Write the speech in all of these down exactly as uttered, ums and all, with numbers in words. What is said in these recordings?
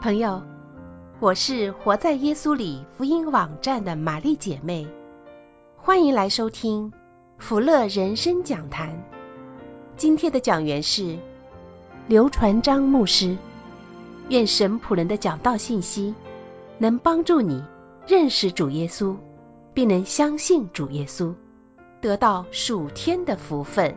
朋友，我是活在耶稣里福音网站的玛丽姐妹，欢迎来收听福乐人生讲坛。今天的讲员是刘传章牧师。愿神仆人的讲道信息能帮助你认识主耶稣，并能相信主耶稣，得到属天的福分。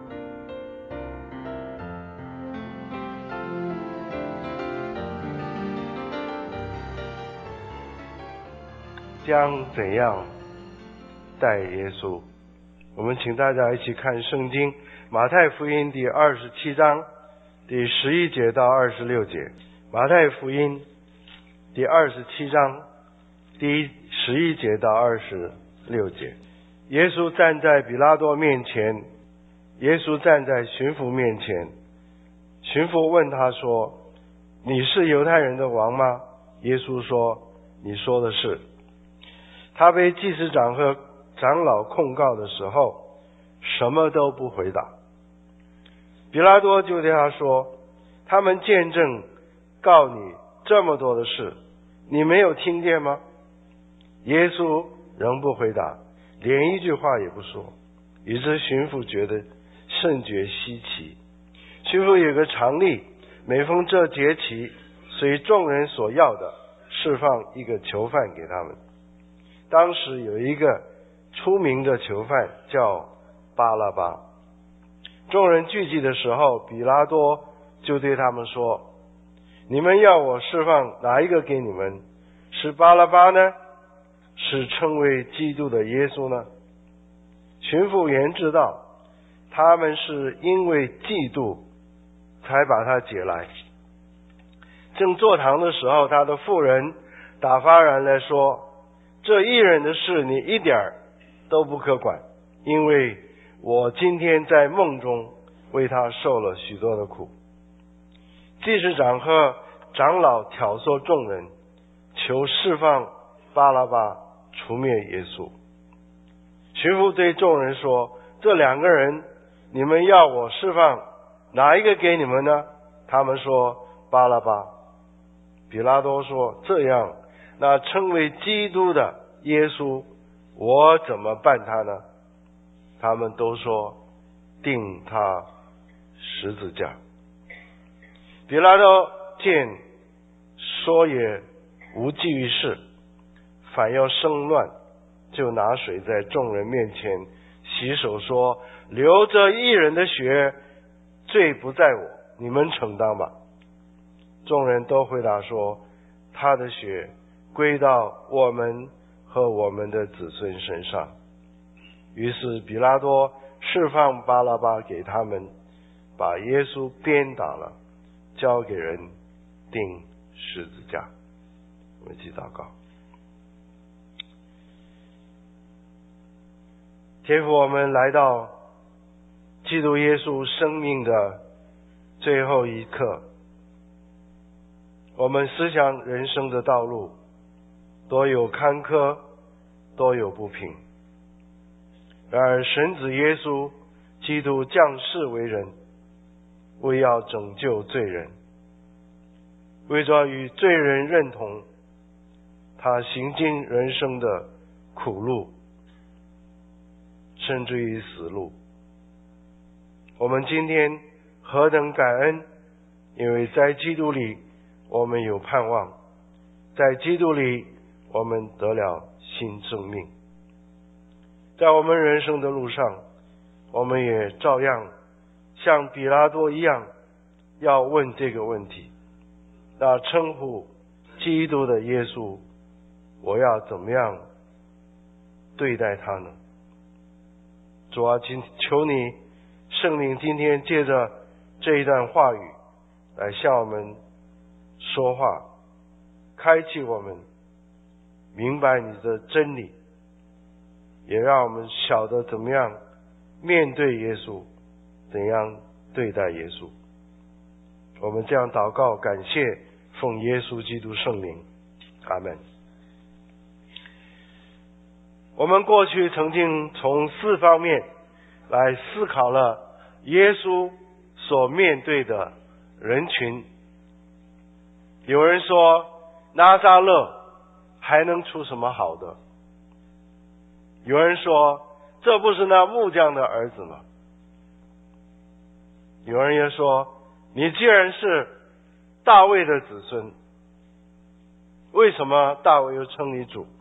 将怎样待耶稣？我们请大家一起看圣经马太福音第二十七章第十一节到二十六节。马太福音第二十七章第十一节到二十六节。耶稣站在比拉多面前，耶稣站在巡抚面前，巡抚问他说：你是犹太人的王吗？耶稣说：你说的是。他被祭司长和长老控告的时候，什么都不回答。比拉多就对他说：他们见证告你这么多的事，你没有听见吗？耶稣仍不回答，连一句话也不说，以致巡抚觉得甚觉稀奇。巡抚有个常例，每逢这节期，随众人所要的，释放一个囚犯给他们。当时有一个出名的囚犯叫巴拉巴。众人聚集的时候，比拉多就对他们说：你们要我释放哪一个给你们？是巴拉巴呢？是称为基督的耶稣呢？巡抚原知道他们是因为嫉妒才把他解来。正坐堂的时候，他的妇人打发人来说：这一人的事你一点都不可管，因为我今天在梦中为他受了许多的苦。祭司长和长老挑唆众人，求释放巴拉巴，除灭耶稣。巡抚对众人说：这两个人，你们要我释放哪一个给你们呢？他们说：巴拉巴。比拉多说：这样，那称为基督的耶稣，我怎么办他呢？他们都说：钉他十字架。比拉多见说也无济于事，反要生乱，就拿水在众人面前洗手，说：流这一人的血，罪不在我，你们承担吧。众人都回答说：他的血归到我们和我们的子孙身上。于是比拉多释放巴拉巴给他们，把耶稣鞭打了，交给人钉十字架。我们一起祷告。天父，我们来到基督耶稣生命的最后一刻，我们思想人生的道路多有坎坷，多有不平。然而神子耶稣基督降世为人，为要拯救罪人，为着与罪人认同，他行经人生的苦路，甚至于死路。我们今天何等感恩，因为在基督里我们有盼望，在基督里我们得了新生命。在我们人生的路上，我们也照样像比拉多一样要问这个问题：那称呼基督的耶稣，我要怎么样对待他呢？主啊，请求你圣灵今天借着这一段话语来向我们说话，开启我们明白你的真理，也让我们晓得怎么样面对耶稣，怎样对待耶稣。我们这样祷告感谢，奉耶稣基督圣名，阿们。我们过去曾经从四方面来思考了耶稣所面对的人群。 有人说拿撒勒还能出什么好的？有人说这不是那木匠的儿子吗？有人也说你既然是大卫的子孙，为什么大卫又称你主？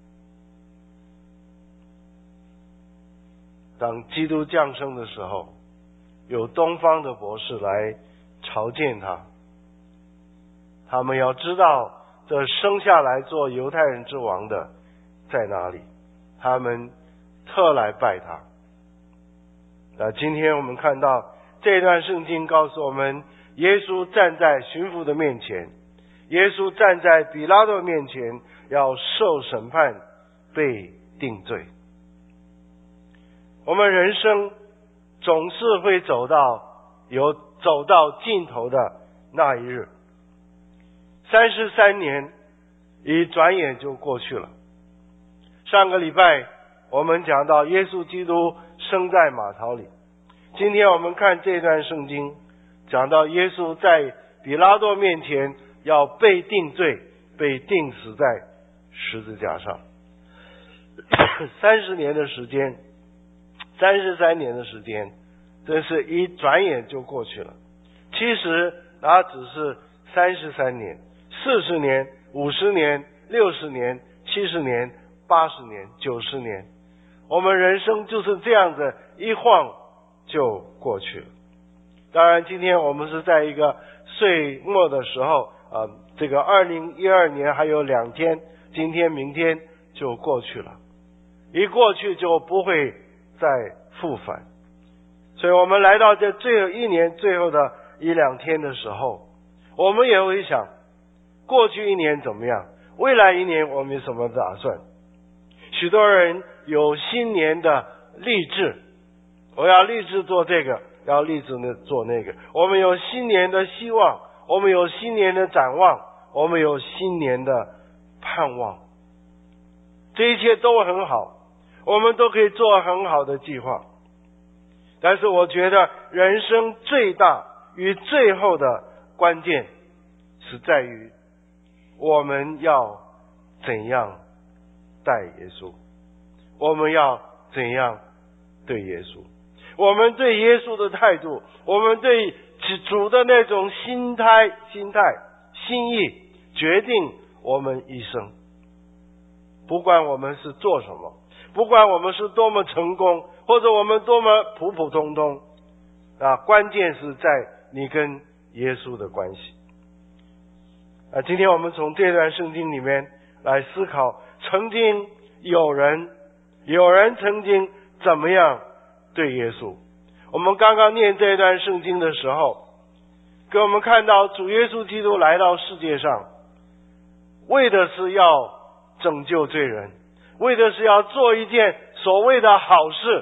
当基督降生的时候，有东方的博士来朝见他，他们要知道这生下来做犹太人之王的在哪里，他们特来拜他。那今天我们看到这段圣经告诉我们，耶稣站在巡抚的面前，耶稣站在比拉多面前，要受审判，被定罪。我们人生总是会走到有走到尽头的那一日。三十三年一转眼就过去了。上个礼拜我们讲到耶稣基督生在马槽里，今天我们看这段圣经，讲到耶稣在比拉多面前要被定罪，被钉死在十字架上。三十年的时间，三十三年的时间，真是一转眼就过去了。其实那只是三十三年、四十年、五十年、六十年、七十年、八十年、九十年，我们人生就是这样子一晃就过去了。当然今天我们是在一个岁末的时候，呃，这个二零一二年还有两天，今天明天就过去了，一过去就不会再复返。所以我们来到这最后一年最后的一两天的时候，我们也会想，过去一年怎么样，未来一年我们有什么打算。许多人有新年的立志，我要立志做这个，要立志做那个。我们有新年的希望，我们有新年的展望，我们有新年的盼望。这一切都很好，我们都可以做很好的计划。但是我觉得人生最大与最后的关键是在于我们要怎样待耶稣，我们要怎样对耶稣，我们对耶稣的态度，我们对主的那种心态、心态、心意，决定我们一生。不管我们是做什么，不管我们是多么成功，或者我们多么普普通通啊，关键是在你跟耶稣的关系。啊，今天我们从这段圣经里面来思考，曾经有人有人曾经怎么样对耶稣。我们刚刚念这段圣经的时候，给我们看到主耶稣基督来到世界上，为的是要拯救罪人，为的是要做一件所谓的好事。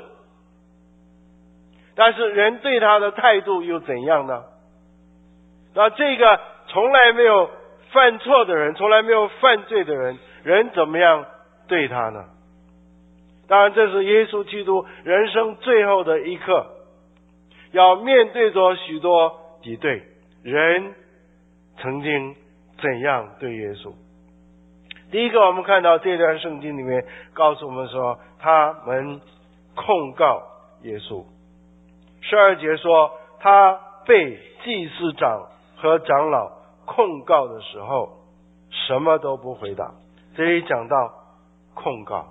但是人对他的态度又怎样呢？那这个从来没有犯错的人，从来没有犯罪的人，人怎么样对他呢？当然这是耶稣基督人生最后的一刻，要面对着许多敌对，人曾经怎样对耶稣。第一个，我们看到这段圣经里面告诉我们说，他们控告耶稣。十二节说，他被祭司长和长老控告的时候，什么都不回答。这里讲到控告，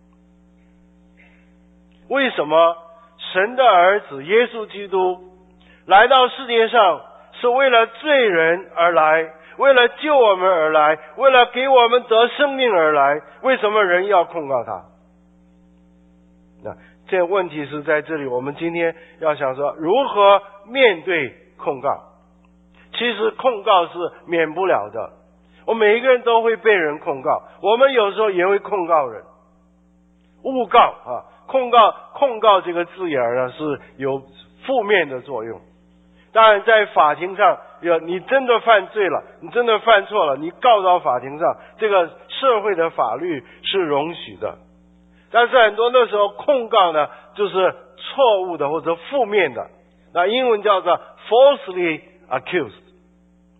为什么神的儿子耶稣基督来到世界上是为了罪人而来，为了救我们而来，为了给我们得生命而来，为什么人要控告他？那这个问题是在这里，我们今天要想说如何面对控告。其实控告是免不了的，我们每一个人都会被人控告，我们有时候也会控告人。诬告啊，控告控告这个字眼呢是有负面的作用。当然在法庭上，有你真的犯罪了，你真的犯错了，你告到法庭上，这个社会的法律是容许的。但是很多的时候控告呢就是错误的或者负面的，那英文叫做 falsely accused。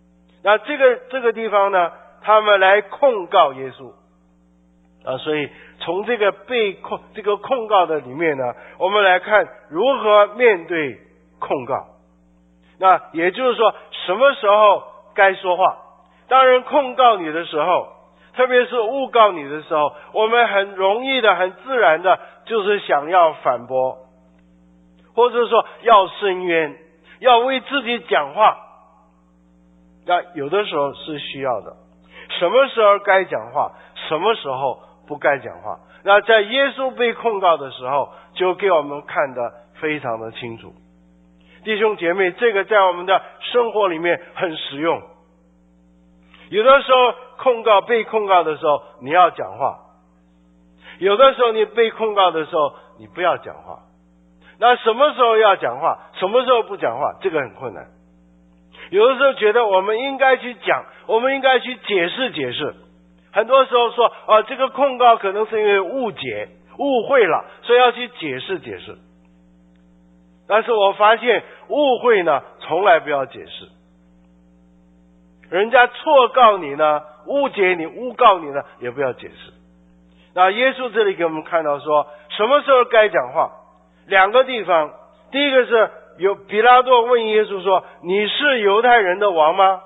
那这个这个地方呢，他们来控告耶稣啊，所以从这个被控这个控告的里面呢，我们来看如何面对控告。那也就是说，什么时候该说话？当人控告你的时候，特别是诬告你的时候，我们很容易的、很自然的，就是想要反驳，或者说要申冤，要为自己讲话。那有的时候是需要的，什么时候该讲话，什么时候不该讲话。那在耶稣被控告的时候，就给我们看得非常的清楚。弟兄姐妹，这个在我们的生活里面很实用。有的时候控告被控告的时候，你要讲话；有的时候你被控告的时候，你不要讲话。那什么时候要讲话，什么时候不讲话，这个很困难。有的时候觉得我们应该去讲，我们应该去解释解释。很多时候说啊，这个控告可能是因为误解、误会了，所以要去解释解释。但是我发现误会呢，从来不要解释。人家错告你呢，误解你、诬告你呢，也不要解释。那耶稣这里给我们看到说，什么时候该讲话？两个地方，第一个是有比拉多问耶稣说：“你是犹太人的王吗？”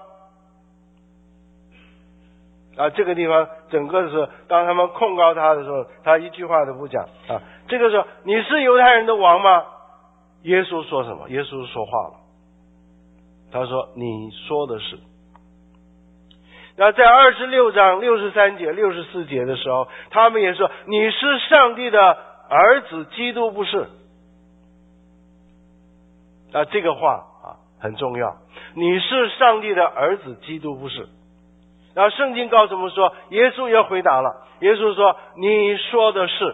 啊，这个地方整个是当他们控告他的时候，他一句话都不讲啊。这个时候，你是犹太人的王吗？耶稣说什么？耶稣说话了，他说：“你说的是。”那在二十六章六十三节、六十四节的时候，他们也说：“你是上帝的儿子，基督不是。”啊，这个话啊很重要。你是上帝的儿子，基督不是。然后圣经告诉我们说，耶稣也回答了，耶稣说：“你说的是。”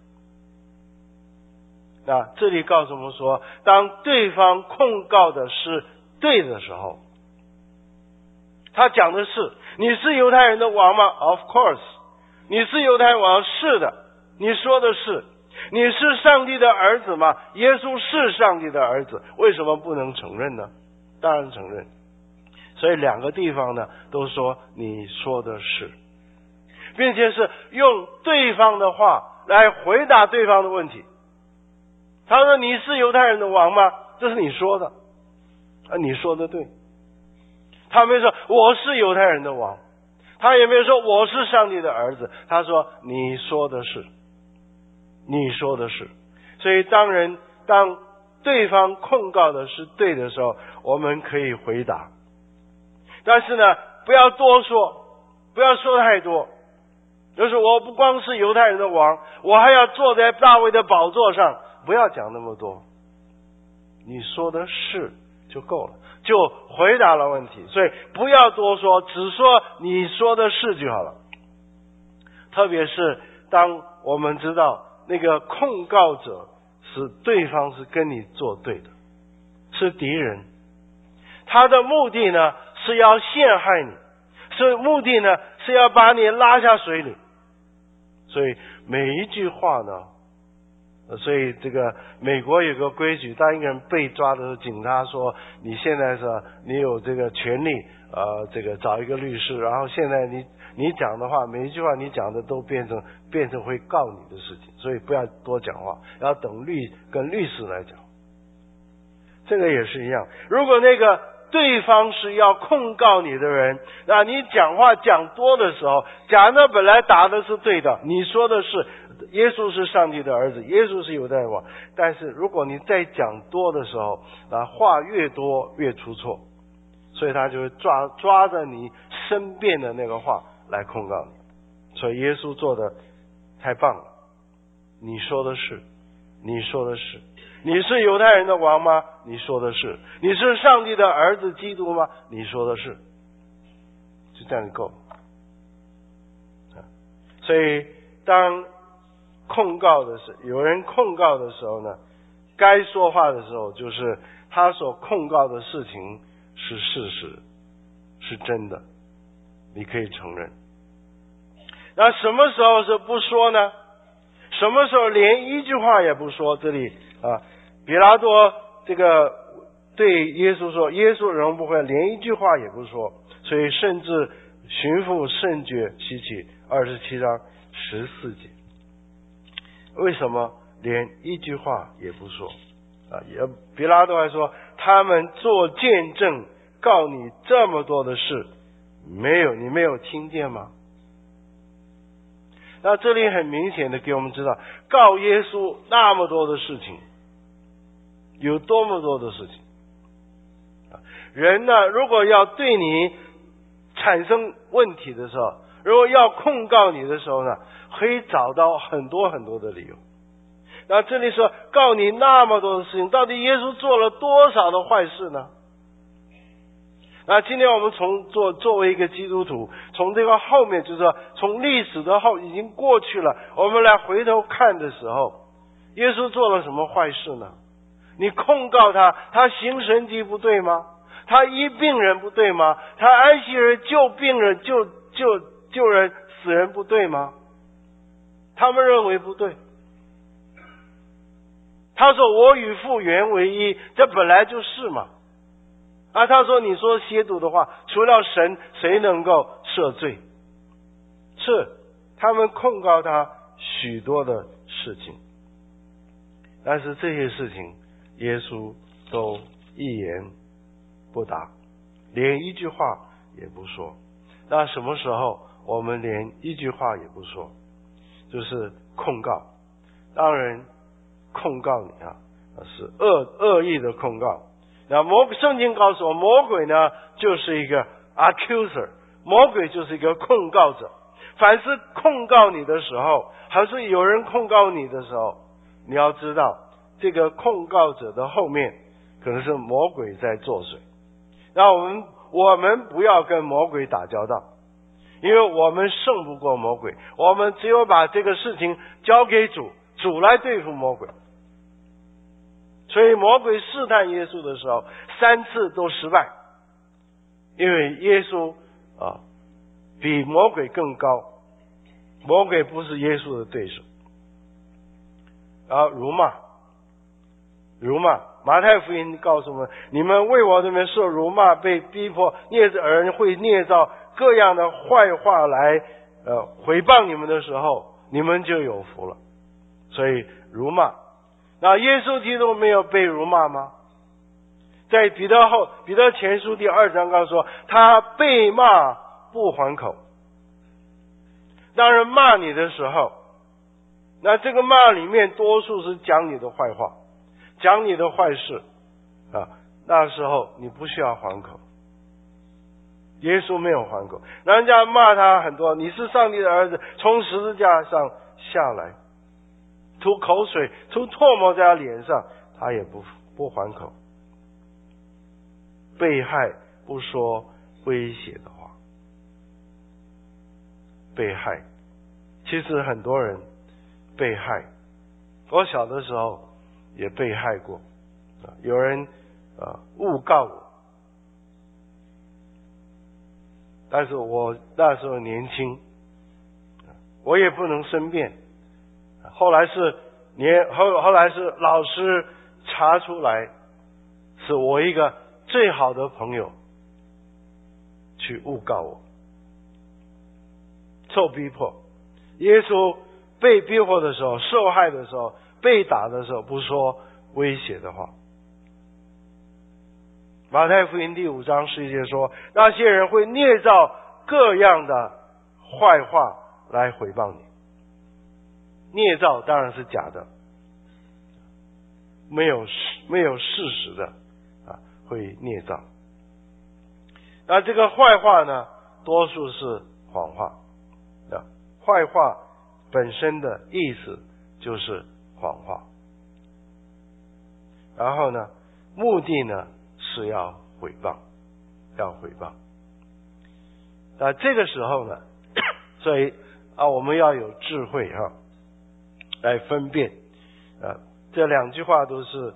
那这里告诉我们说，当对方控告的是对的时候，他讲的是：“你是犹太人的王吗？” Of course。你是犹太王，是的。你说的是。你是上帝的儿子吗？耶稣是上帝的儿子，为什么不能承认呢？当然承认。所以两个地方呢，都说你说的是，并且是用对方的话来回答对方的问题。他说：“你是犹太人的王吗？”这是你说的啊，你说的对。他没有说我是犹太人的王，他也没有说我是上帝的儿子，他说你说的是，你说的是。所以当人当对方控告的是对的时候，我们可以回答，但是呢，不要多说，不要说太多。就是我不光是犹太人的王，我还要坐在大卫的宝座上，不要讲那么多。你说的是就够了，就回答了问题。所以不要多说，只说你说的是就好了。特别是当我们知道那个控告者是对方是跟你作对的，是敌人，他的目的呢是要陷害你，是目的呢是要把你拉下水里。所以每一句话呢，所以这个美国有个规矩，当一个人被抓的时候，警察说你现在是你有这个权利呃，这个找一个律师，然后现在你你讲的话，每一句话你讲的都变成变成会告你的事情，所以不要多讲话，要等律跟律师来讲。这个也是一样，如果那个对方是要控告你的人，那你讲话讲多的时候，假如本来答的是对的，你说的是耶稣是上帝的儿子，耶稣是犹太王，但是如果你再讲多的时候，那话越多越出错，所以他就会抓抓着你申辩的那个话来控告你。所以耶稣做的太棒了，你说的是，你说的是。你是犹太人的王吗？你说的是。你是上帝的儿子基督吗？你说的是。就这样够了。所以当控告的是有人控告的时候呢，该说话的时候就是他所控告的事情是事实，是真的，你可以承认。那什么时候是不说呢？什么时候连一句话也不说？这里啊，比拉多这个对耶稣说，耶稣仍不会，连一句话也不说，所以甚至寻父甚觉稀奇。二十七章十四节，为什么连一句话也不说啊？也比拉多还说，他们做见证告你这么多的事，没有你没有听见吗？那这里很明显的给我们知道，告耶稣那么多的事情，有多么多的事情。人呢，如果要对你产生问题的时候，如果要控告你的时候呢，可以找到很多很多的理由。那这里说告你那么多的事情，到底耶稣做了多少的坏事呢？那今天我们从作作为一个基督徒，从这个后面就是说，从历史的后已经过去了，我们来回头看的时候，耶稣做了什么坏事呢？你控告他，他行神迹不对吗？他医病人不对吗？他安息人救病人救救救人死人不对吗？他们认为不对。他说我与父原为一，这本来就是嘛。啊，他说你说亵渎的话，除了神谁能够赦罪？是他们控告他许多的事情，但是这些事情耶稣都一言不答，连一句话也不说。那什么时候我们连一句话也不说？就是控告。当然控告你啊，是恶恶意的控告。那魔圣经告诉我，魔鬼呢就是一个 accuser， 魔鬼就是一个控告者。凡是控告你的时候，还是有人控告你的时候，你要知道这个控告者的后面可能是魔鬼在作祟。那我们我们不要跟魔鬼打交道，因为我们胜不过魔鬼，我们只有把这个事情交给主，主来对付魔鬼。所以魔鬼试探耶稣的时候，三次都失败，因为耶稣啊比魔鬼更高，魔鬼不是耶稣的对手。然后辱骂，辱骂，马太福音告诉我们，你们为我这边受辱骂，被逼迫，孽人会捏造各样的坏话来呃毁谤你们的时候，你们就有福了。所以辱骂。那耶稣基督没有被辱骂吗？在彼得后彼得前书第二章告诉说，他被骂不还口。当人骂你的时候，那这个骂里面多数是讲你的坏话，讲你的坏事啊，那时候你不需要还口。耶稣没有还口，人家骂他很多，你是上帝的儿子，从十字架上下来，吐口水吐唾沫在他脸上，他也不不还口。被害不说威胁的话，被害其实很多人被害，我小的时候也被害过，有人呃诬告我，但是我那时候年轻，我也不能申辩。后来是年后后来是老师查出来，是我一个最好的朋友去诬告我，受逼迫。耶稣被逼迫的时候，受害的时候，被打的时候，不说威胁的话。马太福音第五章十一节说，那些人会捏造各样的坏话来毁谤你。捏造当然是假的，没有没有事实的啊，会捏造。那这个坏话呢，多数是谎话。啊，坏话本身的意思就是谎话。然后呢，目的呢是要毁谤，要毁谤。那这个时候呢，所以啊，我们要有智慧哈、啊，来分辨。啊，这两句话都是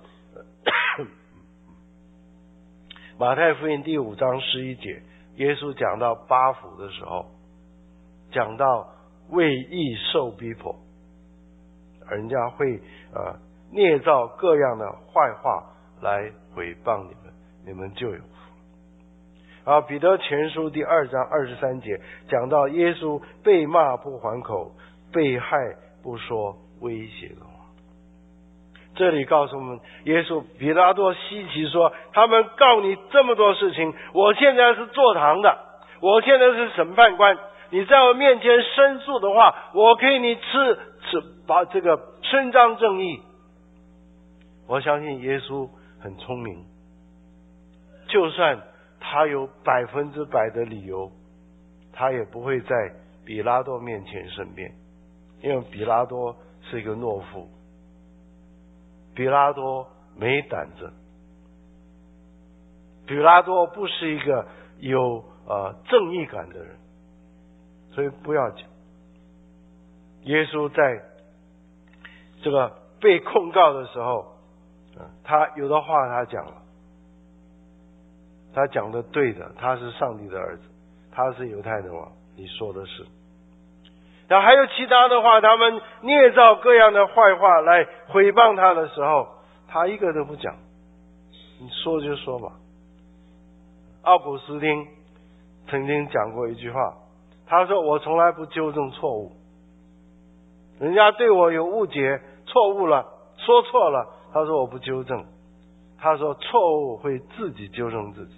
马太福音第五章十一节，耶稣讲到八福的时候，讲到为义受逼迫，人家会呃捏造各样的坏话来毁谤你们，你们就有福。然后彼得前书第二章二十三节讲到耶稣被骂不还口，被害不说威胁的话。这里告诉我们，耶稣比拉多稀奇说，他们告你这么多事情，我现在是坐堂的，我现在是审判官，你在我面前申诉的话，我可以你吃吃把这个伸张正义。我相信耶稣很聪明，就算他有百分之百的理由，他也不会在比拉多面前申辩，因为比拉多是一个懦夫，比拉多没胆子，比拉多不是一个有呃正义感的人，所以不要讲。耶稣在这个被控告的时候，他有的话他讲了，他讲的对的，他是上帝的儿子，他是犹太的王，你说的是。然后还有其他的话，他们捏造各样的坏话来毁谤他的时候，他一个都不讲，你说就说嘛。奥古斯丁曾经讲过一句话，他说我从来不纠正错误，人家对我有误解错误了，说错了，他说我不纠正，他说错误会自己纠正自己。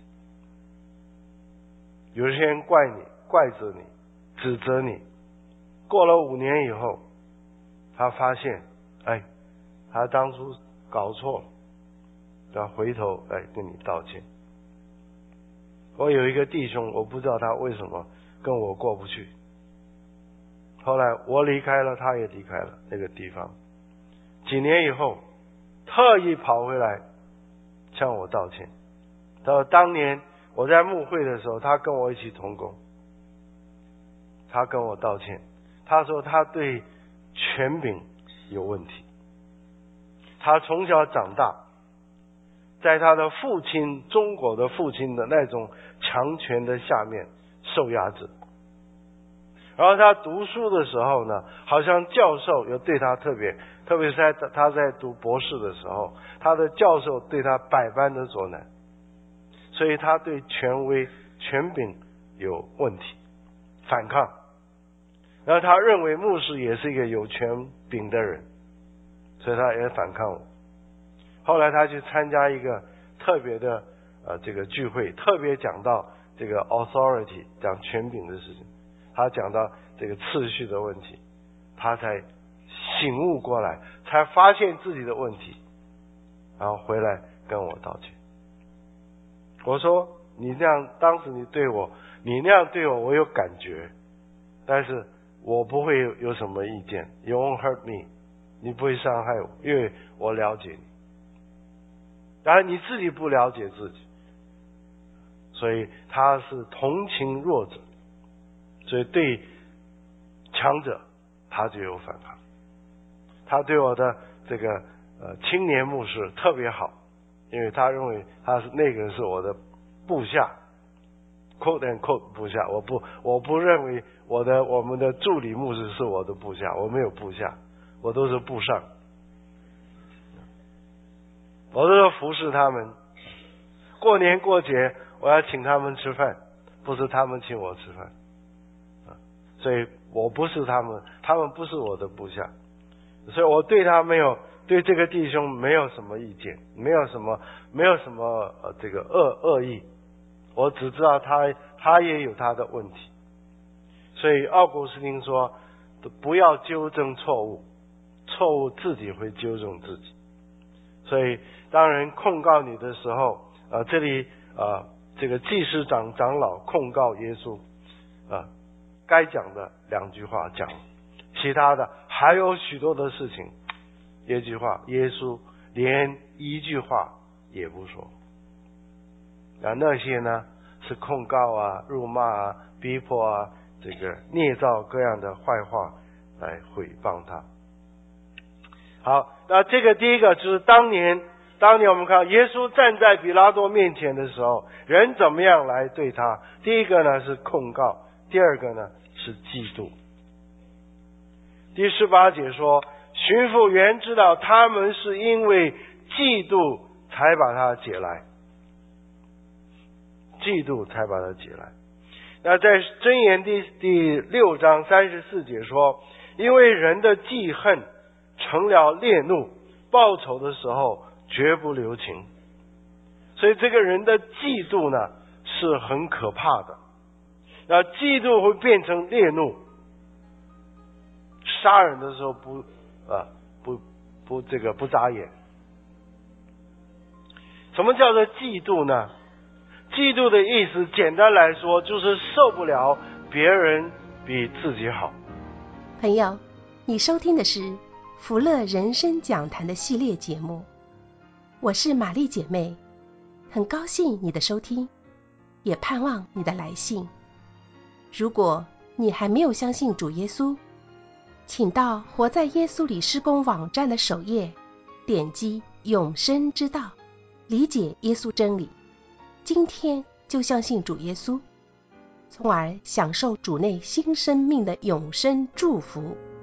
有些人怪你，怪责你，指责你，过了五年以后，他发现哎，他当初搞错了，要回头来跟你道歉。我有一个弟兄，我不知道他为什么跟我过不去，后来我离开了，他也离开了那个地方，几年以后特意跑回来向我道歉。他说当年我在牧会的时候，他跟我一起同工，他跟我道歉，他说他对权柄有问题，他从小长大在他的父亲，中国的父亲的那种强权的下面受压制，然后他读书的时候呢，好像教授又对他特别，特别是在他在读博士的时候，他的教授对他百般的阻拦，所以他对权威权柄有问题，反抗。然后他认为牧师也是一个有权柄的人，所以他也反抗我。后来他去参加一个特别的呃这个聚会，特别讲到这个 authority， 讲权柄的事情，他讲到这个次序的问题，他才醒悟过来，才发现自己的问题，然后回来跟我道歉。我说你这样，当时你对我，你那样对我，我有感觉，但是我不会有什么意见。 You won't hurt me， 你不会伤害我，因为我了解你。当然你自己不了解自己，所以他是同情弱者，所以对强者他就有反抗。他对我的这个呃青年牧师特别好，因为他认为他是那个人是我的部下 ，quote and quote 部下。我不我不认为我的我们的助理牧师是我的部下，我没有部下，我都是部上，我都是服侍他们。过年过节我要请他们吃饭，不是他们请我吃饭，所以我不是他们，他们不是我的部下，所以我对他没有，对这个弟兄没有什么意见，没有什么没有什么呃这个恶恶意，我只知道他他也有他的问题。所以奥古斯丁说，不要纠正错误，错误自己会纠正自己。所以当人控告你的时候，呃，这里呃这个祭司长长老控告耶稣，啊、呃，该讲的两句话讲，其他的还有许多的事情，一句话耶稣连一句话也不说。啊，那些呢是控告啊、辱骂啊、逼迫啊，这个捏造各样的坏话来毁谤他。好，那这个第一个就是当年，当年我们看耶稣站在比拉多面前的时候，人怎么样来对他？第一个呢是控告，第二个呢是嫉妒。第十八节说，巡抚原知道他们是因为嫉妒才把它解来，嫉妒才把它解来。那在箴言第第六章三十四节说，因为人的记恨成了烈怒，报仇的时候绝不留情。所以这个人的嫉妒呢是很可怕的，那嫉妒会变成烈怒，杀人的时候不啊不不这个不眨眼。什么叫做嫉妒呢？嫉妒的意思简单来说就是受不了别人比自己好。 朋友，你收听的是福乐人生讲坛的系列节目，我是玛丽姐妹，很高兴你的收听，也盼望你的来信。如果你还没有相信主耶稣，请到活在耶稣里施工网站的首页，点击永生之道，理解耶稣真理，今天就相信主耶稣，从而享受主内新生命的永生祝福。